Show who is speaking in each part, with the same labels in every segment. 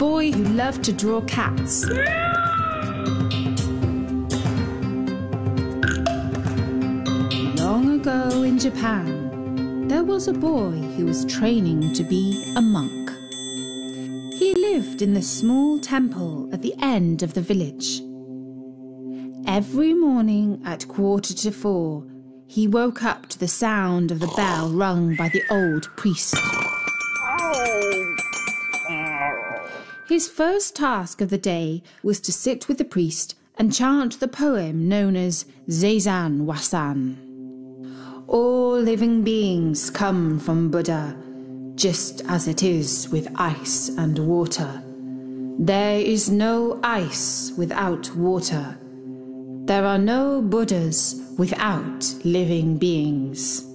Speaker 1: boy who loved to draw cats. Long ago in Japan, there was a boy who was training to be a monk. He lived in the small temple at the end of the village. Every morning at 3:45, he woke up to the sound of the bell rung by the old priest. His first task of the day was to sit with the priest and chant the poem known as Seizan Wasan. All living beings come from Buddha, just as it is with ice and water. There is no ice without water. There are no Buddhas without living beings.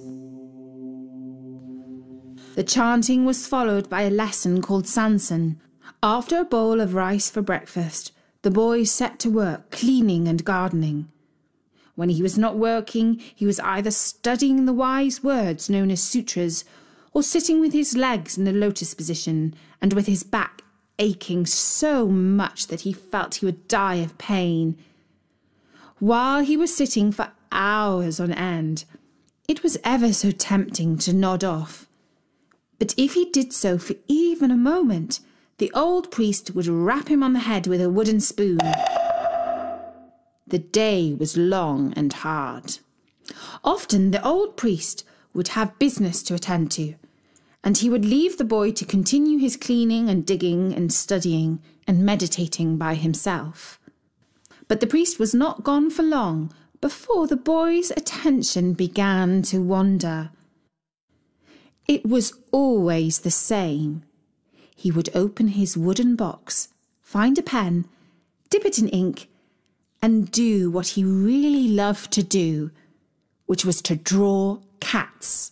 Speaker 1: The chanting was followed by a lesson called Sansan. After a bowl of rice for breakfast, the boy set to work cleaning and gardening. When he was not working, he was either studying the wise words known as sutras, or sitting with his legs in the lotus position and with his back aching so much that he felt he would die of pain. While he was sitting for hours on end, it was ever so tempting to nod off. But if he did so for even a moment, the old priest would rap him on the head with a wooden spoon. The day was long and hard. Often the old priest would have business to attend to, and he would leave the boy to continue his cleaning and digging and studying and meditating by himself. But the priest was not gone for long before the boy's attention began to wander. It was always the same. He would open his wooden box, find a pen, dip it in ink, and do what he really loved to do, which was to draw cats.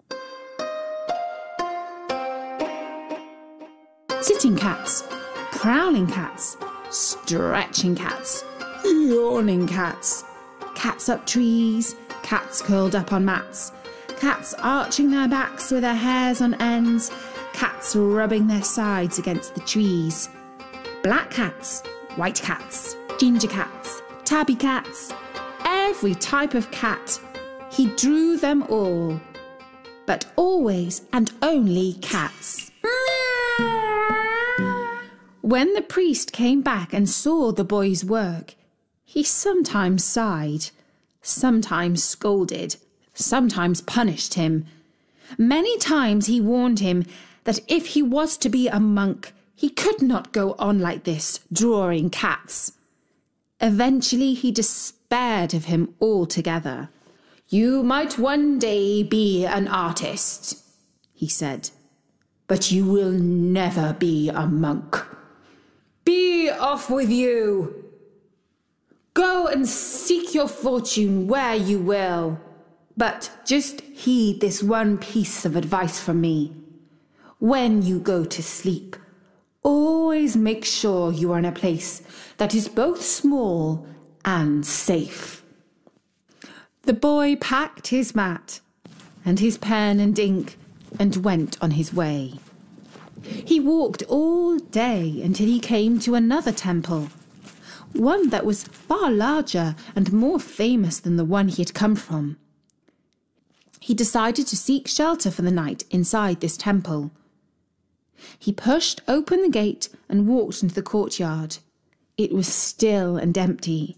Speaker 1: Sitting cats, prowling cats, stretching cats, yawning cats, cats up trees, cats curled up on mats, cats arching their backs with their hairs on ends, cats rubbing their sides against the trees, black cats, white cats, ginger cats, tabby cats, every type of cat. He drew them all, but always and only cats. When the priest came back and saw the boy's work, he sometimes sighed, sometimes scolded, sometimes punished him. Many times he warned him that if he was to be a monk, he could not go on like this, drawing cats. Eventually he despaired of him altogether. "You might one day be an artist," he said, "but you will never be a monk. Be off with you! Go and seek your fortune where you will. But just heed this one piece of advice from me. When you go to sleep, always make sure you are in a place that is both small and safe." The boy packed his mat and his pen and ink and went on his way. He walked all day until he came to another temple, one that was far larger and more famous than the one he had come from. He decided to seek shelter for the night inside this temple. He pushed open the gate and walked into the courtyard. It was still and empty.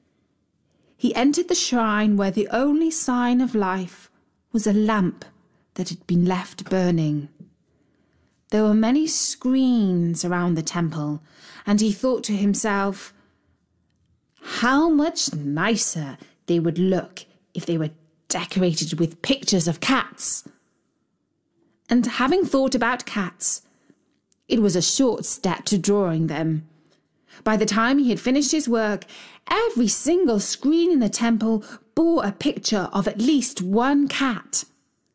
Speaker 1: He entered the shrine where the only sign of life was a lamp that had been left burning. There were many screens around the temple, and he thought to himself, how much nicer they would look if they were decorated with pictures of cats. And having thought about cats, it was a short step to drawing them. By the time he had finished his work, every single screen in the temple bore a picture of at least one cat.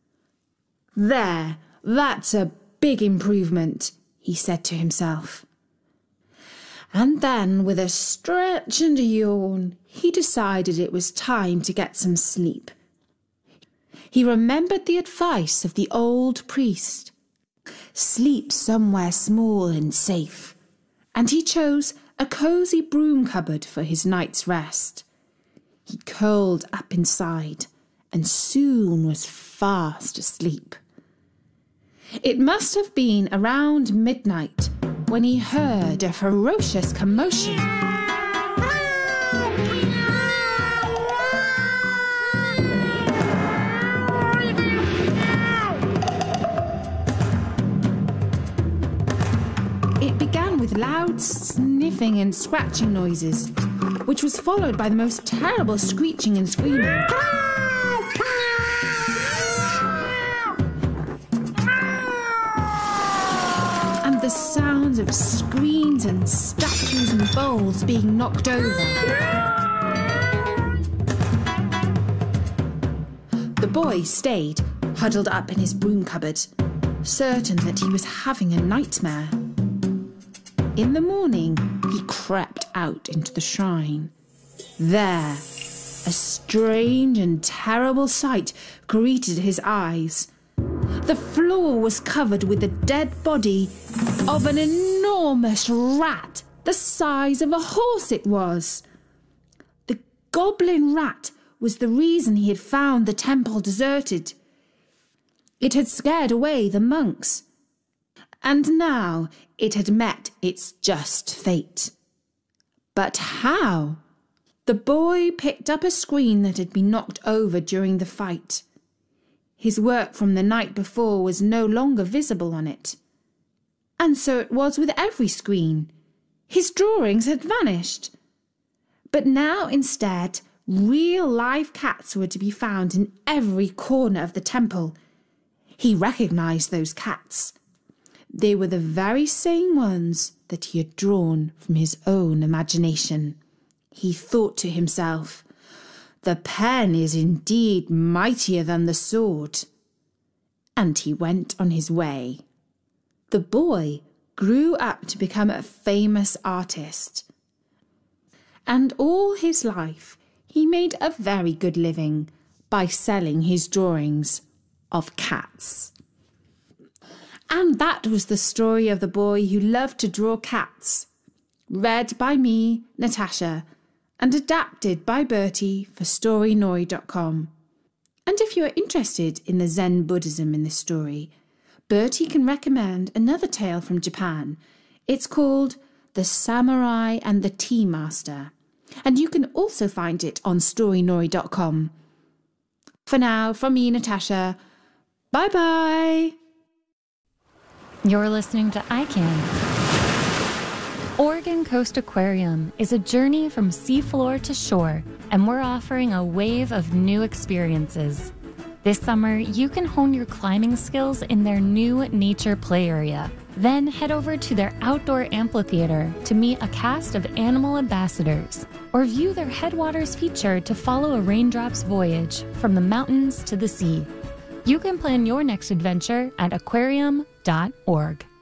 Speaker 1: "There, that's a big improvement," he said to himself. And then, with a stretch and a yawn, he decided it was time to get some sleep. He remembered the advice of the old priest. Sleep somewhere small and safe, and he chose a cosy broom cupboard for his night's rest. He curled up inside and soon was fast asleep. It must have been around midnight when he heard a ferocious commotion. It began with loud sniffing and scratching noises, which was followed by the most terrible screeching and screaming. And the sounds of screens and statues and bowls being knocked over. The boy stayed, huddled up in his broom cupboard, certain that he was having a nightmare. In the morning, he crept out into the shrine. There, a strange and terrible sight greeted his eyes. The floor was covered with the dead body of an enormous rat, the size of a horse it was. The goblin rat was the reason he had found the temple deserted. It had scared away the monks, and now it had met its just fate. But how? The boy picked up a screen that had been knocked over during the fight. His work from the night before was no longer visible on it. And so it was with every screen. His drawings had vanished. But now instead, real live cats were to be found in every corner of the temple. He recognized those cats. They were the very same ones that he had drawn from his own imagination. He thought to himself, "The pen is indeed mightier than the sword." And he went on his way. The boy grew up to become a famous artist. And all his life he made a very good living by selling his drawings of cats. And that was the story of the boy who loved to draw cats, read by me, Natasha, and adapted by Bertie for Storynori.com. And if you are interested in the Zen Buddhism in this story, Bertie can recommend another tale from Japan. It's called The Samurai and the Tea Master, and you can also find it on Storynori.com. For now, from me, Natasha, bye-bye!
Speaker 2: You're listening to ICANN. Oregon Coast Aquarium is a journey from seafloor to shore, and we're offering a wave of new experiences. This summer, you can hone your climbing skills in their new nature play area. Then head over to their outdoor amphitheater to meet a cast of animal ambassadors, or view their Headwaters feature to follow a raindrop's voyage from the mountains to the sea. You can plan your next adventure at aquarium.org.